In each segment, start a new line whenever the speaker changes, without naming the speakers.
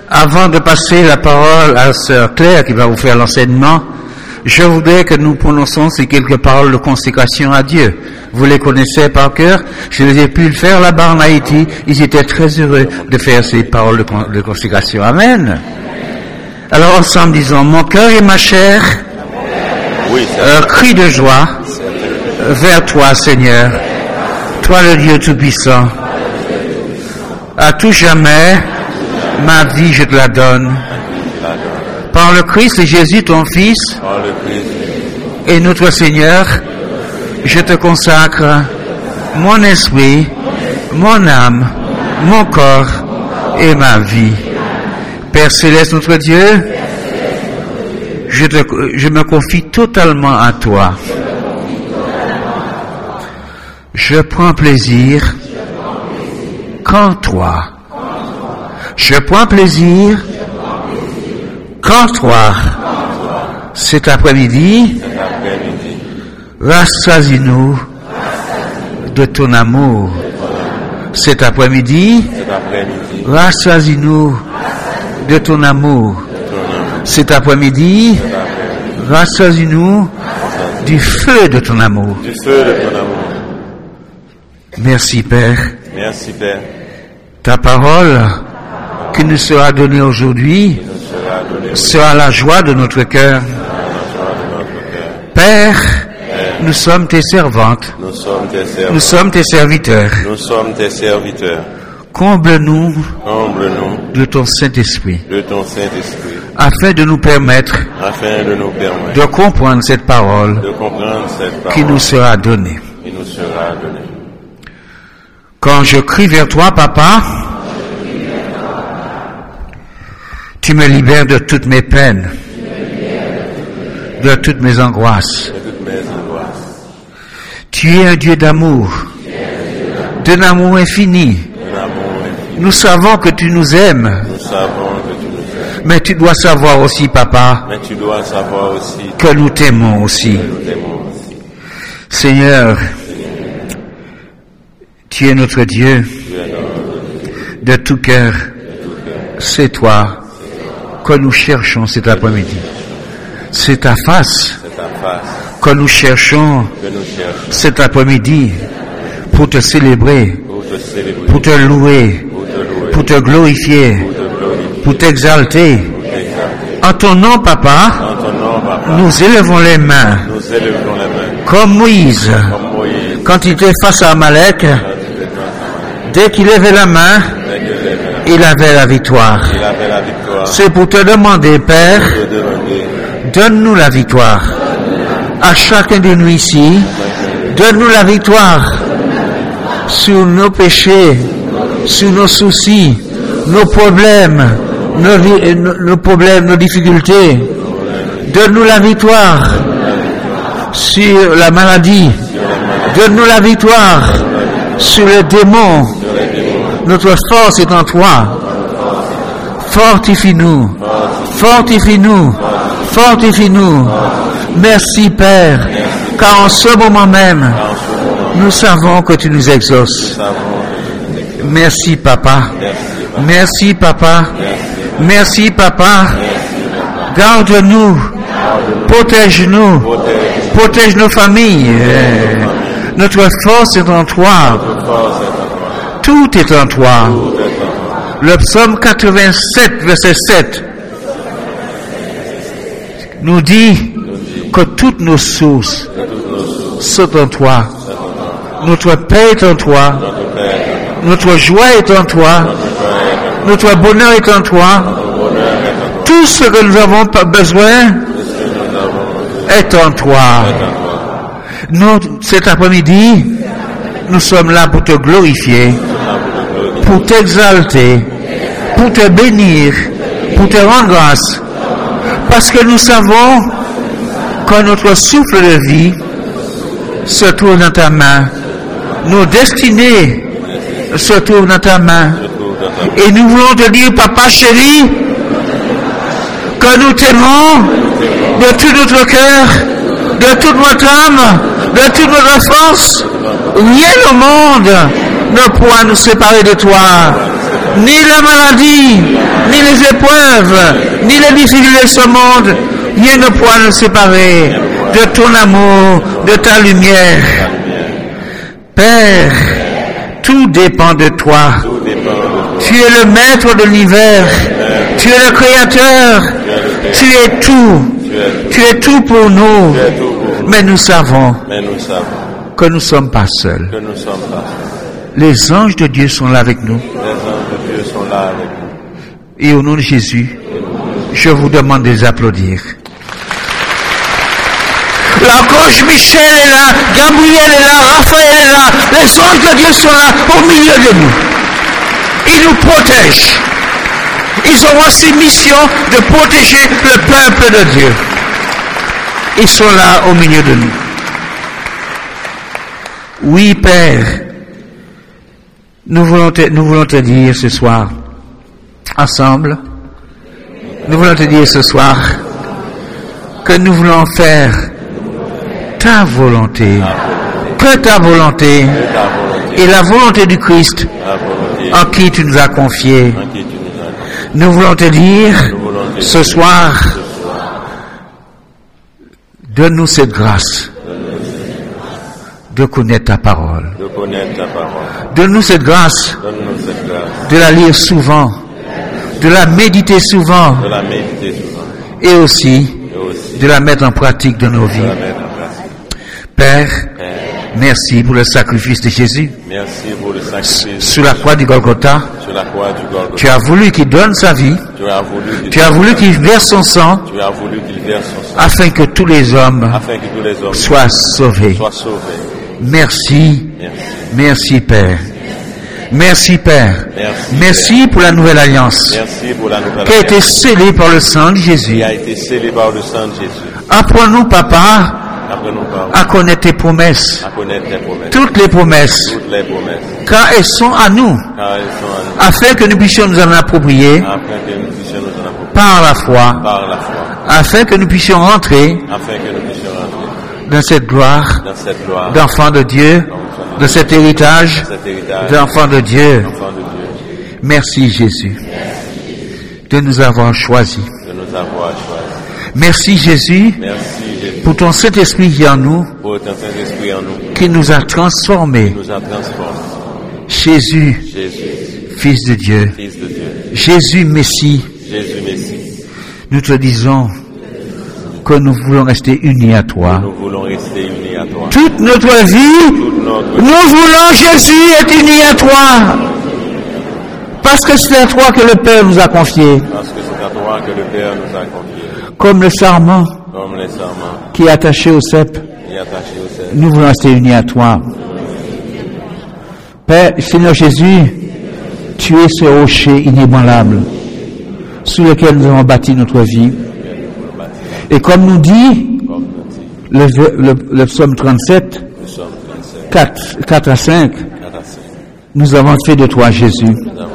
Avant de passer la parole à Sœur Claire qui va vous faire l'enseignement, je voudrais que nous prononcions ces quelques paroles de consécration à Dieu. Vous les connaissez par cœur. Je les ai pu le faire là-bas en Haïti. Ils étaient très heureux de faire ces paroles de consécration. Amen. Alors ensemble, disons, mon cœur et ma chair, cri de joie vers toi, Seigneur, toi le Dieu Tout-Puissant. À tout jamais, ma vie je te la donne. Par le Christ Jésus, ton Fils, et notre Seigneur, je te consacre mon esprit, mon âme, mon corps et ma vie. Père Céleste, notre Dieu, je me confie totalement à toi. Je prends plaisir qu'en toi. Je prends plaisir qu'en toi. Cet après-midi, rassasie-nous de ton amour. Cet après-midi, rassasie-nous de ton amour. Cet après-midi, rassasie-nous du feu de ton amour. Merci Père.
Merci Père.
Ta parole qui nous sera donnée aujourd'hui sera la joie de notre cœur. Père, nous sommes tes servantes. Nous sommes tes serviteurs. Comble-nous de ton Saint-Esprit. Afin de nous permettre de comprendre cette parole qui nous sera donnée. Quand je crie vers toi, Papa, tu me libères de toutes mes peines, de toutes mes angoisses. Tu es un Dieu d'amour, d'un amour infini. Nous savons que tu nous aimes. Mais tu dois savoir aussi, Papa, que nous t'aimons aussi. Seigneur, tu es notre Dieu de tout cœur. C'est toi que nous cherchons cet après-midi. C'est ta face que nous cherchons cet après-midi pour te célébrer, pour te louer, pour te glorifier, pour t'exalter. En ton nom, Papa, nous élevons les mains comme Moïse. Quand il était face à Amalek, dès qu'il levait la main, il avait la victoire. C'est pour te demander, Père, donne-nous la victoire. À chacun de nous ici, donne-nous la victoire sur nos péchés, sur nos soucis, nos problèmes, nos difficultés. Donne-nous la victoire sur la maladie. Donne-nous la victoire sur les démons. Notre force est en toi. Fortifie-nous. Fortifie-nous. Fortifie-nous. Merci Père, car en ce moment même, nous savons que tu nous exauces. Merci Papa. Merci Papa. Merci Papa. Garde-nous. Protège-nous. Protège nos familles. Notre force est en toi. Tout est en toi. Le psaume 87, verset 7, nous dit que toutes nos sources sont en toi. Notre paix est en toi. Notre joie est en toi. Notre bonheur est en toi. Tout ce que nous avons besoin est en toi. Nous, cet après-midi, nous sommes là pour te glorifier, pour t'exalter, pour te bénir, pour te rendre grâce. Parce que nous savons que notre souffle de vie se trouve dans ta main. Nos destinées se trouvent dans ta main. Et nous voulons te dire, Papa chéri, que nous t'aimons de tout notre cœur, de toute notre âme, de toute notre force. Rien au monde ne pourra nous séparer de toi. ni la maladie, ni les épreuves, ni les difficultés de ce monde, rien ne pourra nous séparer de ton amour, de ta lumière. Père, tout dépend de toi. Tu es le maître de l'univers. Tu es le créateur. Tu es tout. Tu es tout pour nous. Mais nous savons que nous ne sommes pas seuls. Les anges de Dieu sont là avec nous. Et au nom de Jésus, je vous demande de les applaudir. L'archange Michel est là, Gabriel est là, Raphaël est là, les anges de Dieu sont là au milieu de nous. Ils nous protègent. Ils ont aussi mission de protéger le peuple de Dieu. Ils sont là au milieu de nous. Oui, Père, nous voulons te dire ce soir, ensemble, nous voulons te dire ce soir que nous voulons faire ta volonté, que ta volonté et la volonté du Christ en qui tu nous as confié. Nous voulons te dire ce soir, donne-nous cette grâce de connaître ta parole. Donne-nous cette grâce de la lire souvent, de la méditer souvent et aussi de la mettre en pratique dans nos vies. Père, merci pour le sacrifice de Jésus.
Merci pour le sacrifice
sur la croix du Golgotha.
Sur la croix du Golgotha.
Tu as voulu qu'il donne sa vie. Tu as voulu qu'il verse son sang.
Tu as voulu qu'il verse son sang.
Afin que tous les hommes soient sauvés. Merci. Merci Père. Merci Père. Merci pour la nouvelle alliance.
Merci pour la nouvelle
qui a été scellée par le sang de Jésus.
Qui a été scellée par le sang de Jésus.
Apprends-nous, Papa, à connaître tes promesses. Toutes les promesses. Car elles sont à nous. Afin que nous puissions nous en approprier. Par la foi. Afin que nous puissions rentrer. Dans cette gloire. D'enfants de Dieu. De cet héritage. D'enfants de Dieu. Merci Jésus. De nous avoir choisis. Merci Jésus. Pour ton Saint-Esprit qui est en nous, qui nous a transformés. Jésus, Fils de Dieu. Jésus, Messie. Nous te disons que nous voulons rester unis à toi. Toute notre vie, nous voulons Jésus être unis à toi. Parce que c'est à toi que le Père nous a confié. Comme le sarment qui est attaché au cep. Nous voulons rester unis à toi. Père, Seigneur Jésus, tu es ce rocher inébranlable sur lequel nous avons bâti notre vie. Et comme nous dit le psaume 37, 4 à 5, nous avons fait de toi, Jésus,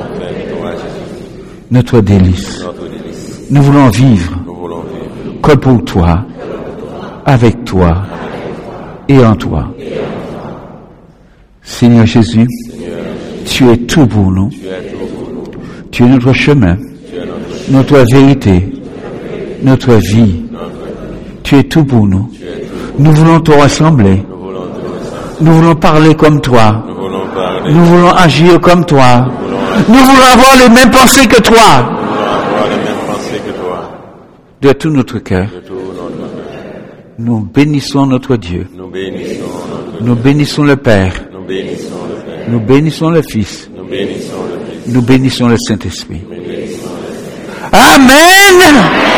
notre délice. Nous voulons vivre que pour toi, avec toi et en toi. Seigneur Jésus, tu es tout pour nous. Tu es notre chemin, notre vérité, notre vie. Tu es tout pour nous. Nous voulons te ressembler. Nous voulons parler comme toi. Nous voulons agir comme toi. Nous voulons avoir les mêmes pensées que toi. De tout notre cœur. Nous bénissons notre Dieu. Nous bénissons le Père. Nous bénissons le Fils. Nous bénissons le Saint-Esprit. Amen.